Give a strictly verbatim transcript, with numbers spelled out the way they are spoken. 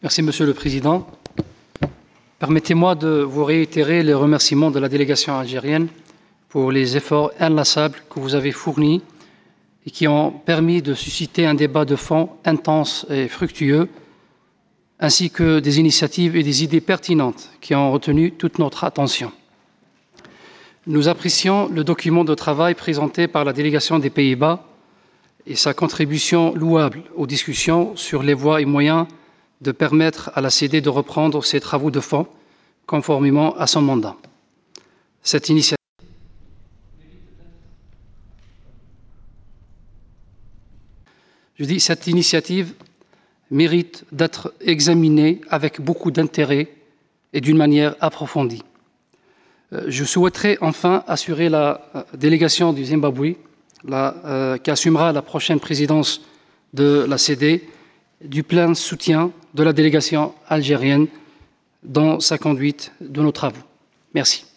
Merci, Monsieur le Président. Permettez-moi de vous réitérer les remerciements de la délégation algérienne pour les efforts inlassables que vous avez fournis et qui ont permis de susciter un débat de fond intense et fructueux, ainsi que des initiatives et des idées pertinentes qui ont retenu toute notre attention. Nous apprécions le document de travail présenté par la délégation des Pays-Bas et sa contribution louable aux discussions sur les voies et moyens de permettre à la C D de reprendre ses travaux de fond conformément à son mandat. Cette initiative Je dis, cette initiative mérite d'être examinée avec beaucoup d'intérêt et d'une manière approfondie. Je souhaiterais enfin assurer la délégation du Zimbabwe, la, euh, qui assumera la prochaine présidence de la C D, du plein soutien de la délégation algérienne dans sa conduite de nos travaux. Merci.